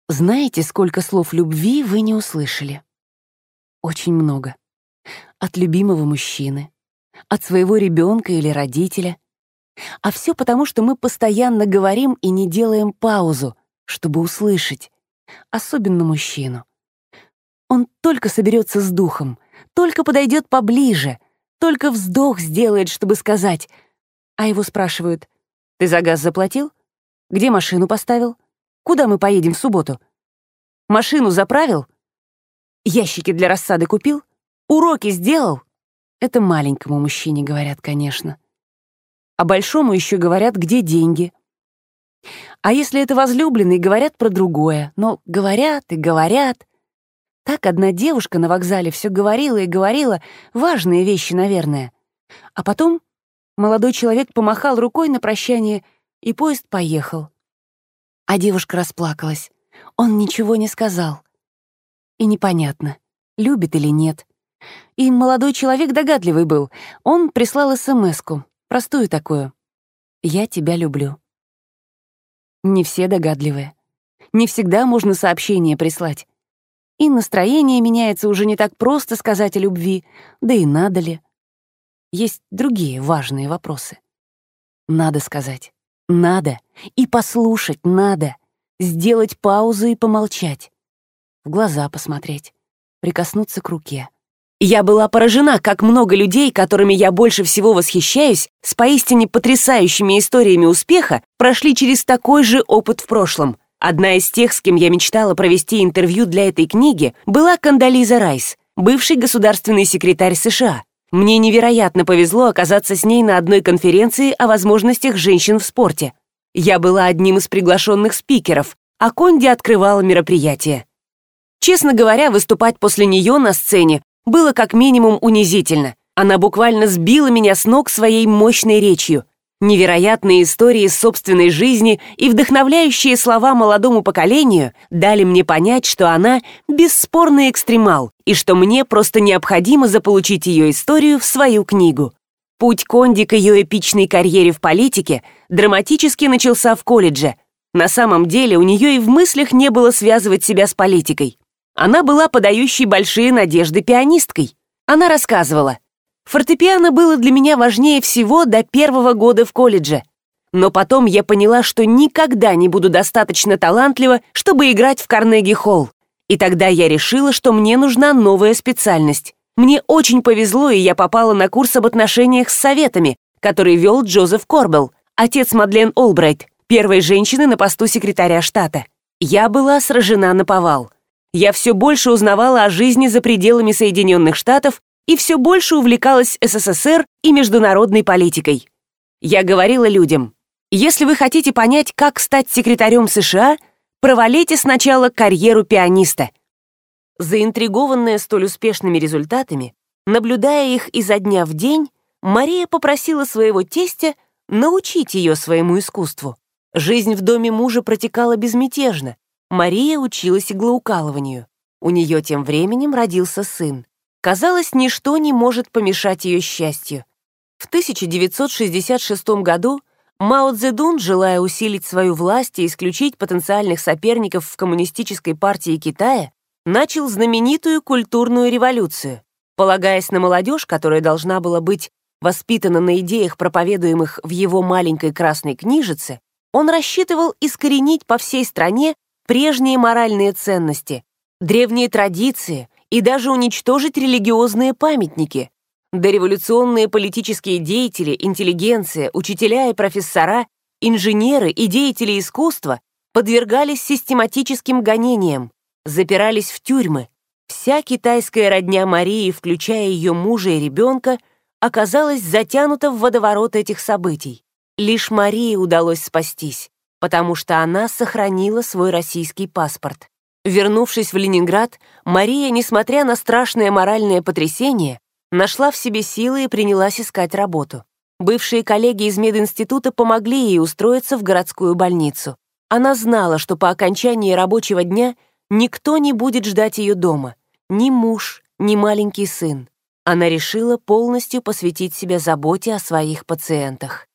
Знаете, сколько слов любви вы не услышали? Очень много. От любимого мужчины, от своего ребенка или родителя. А все потому, что мы постоянно говорим и не делаем паузу, чтобы услышать. Особенно мужчину. Он только соберется с духом, только подойдет поближе, только вздох сделает, чтобы сказать. А его спрашивают: «Ты за газ заплатил? Где машину поставил? Куда мы поедем в субботу? Машину заправил? Ящики для рассады купил? Уроки сделал?» Это маленькому мужчине говорят, конечно. А большому еще говорят, где деньги. А если это возлюбленный, говорят про другое. Но говорят и говорят. Так одна девушка на вокзале все говорила и говорила, важные вещи, наверное. А потом молодой человек помахал рукой на прощание, и поезд поехал. А девушка расплакалась. Он ничего не сказал. И непонятно, любит или нет. И молодой человек догадливый был. Он прислал смс-ку, простую такую: «Я тебя люблю». Не все догадливые. Не всегда можно сообщение прислать. И настроение меняется, уже не так просто сказать о любви, да и надо ли. Есть другие важные вопросы. Надо сказать. Надо. И послушать надо. Сделать паузу и помолчать. В глаза посмотреть. Прикоснуться к руке. Я была поражена, как много людей, которыми я больше всего восхищаюсь, с поистине потрясающими историями успеха, прошли через такой же опыт в прошлом. Одна из тех, с кем я мечтала провести интервью для этой книги, была Кондолиза Райс, бывший государственный секретарь США. Мне невероятно повезло оказаться с ней на одной конференции о возможностях женщин в спорте. Я была одним из приглашенных спикеров, а Конди открывала мероприятие. Честно говоря, выступать после нее на сцене было как минимум унизительно. Она буквально сбила меня с ног своей мощной речью. Невероятные истории собственной жизни и вдохновляющие слова молодому поколению дали мне понять, что она бесспорный экстремал, и что мне просто необходимо заполучить ее историю в свою книгу. Путь Конди к ее эпичной карьере в политике драматически начался в колледже. На самом деле у нее и в мыслях не было связывать себя с политикой. Она была подающей большие надежды пианисткой. Она рассказывала: «Фортепиано было для меня важнее всего до первого года в колледже. Но потом я поняла, что никогда не буду достаточно талантлива, чтобы играть в Карнеги-холл. И тогда я решила, что мне нужна новая специальность. Мне очень повезло, и я попала на курс об отношениях с советами, который вел Джозеф Корбелл, отец Мадлен Олбрайт, первой женщины на посту секретаря штата. Я была сражена наповал. Я все больше узнавала о жизни за пределами Соединенных Штатов и все больше увлекалась СССР и международной политикой. Я говорила людям: если вы хотите понять, как стать секретарем США, провалите сначала карьеру пианиста». Заинтригованная столь успешными результатами, наблюдая их изо дня в день, Мария попросила своего тестя научить ее своему искусству. Жизнь в доме мужа протекала безмятежно. Мария училась иглоукалыванию. У нее тем временем родился сын. Казалось, ничто не может помешать ее счастью. В 1966 году Мао Цзэдун, желая усилить свою власть и исключить потенциальных соперников в Коммунистической партии Китая, начал знаменитую культурную революцию. Полагаясь на молодежь, которая должна была быть воспитана на идеях, проповедуемых в его маленькой красной книжице, он рассчитывал искоренить по всей стране прежние моральные ценности, древние традиции и даже уничтожить религиозные памятники. Дореволюционные политические деятели, интеллигенция, учителя и профессора, инженеры и деятели искусства подвергались систематическим гонениям, запирались в тюрьмы. Вся китайская родня Марии, включая ее мужа и ребенка, оказалась затянута в водоворот этих событий. Лишь Марии удалось спастись, потому что она сохранила свой российский паспорт. Вернувшись в Ленинград, Мария, несмотря на страшное моральное потрясение, нашла в себе силы и принялась искать работу. Бывшие коллеги из мединститута помогли ей устроиться в городскую больницу. Она знала, что по окончании рабочего дня никто не будет ждать ее дома, ни муж, ни маленький сын. Она решила полностью посвятить себя заботе о своих пациентах.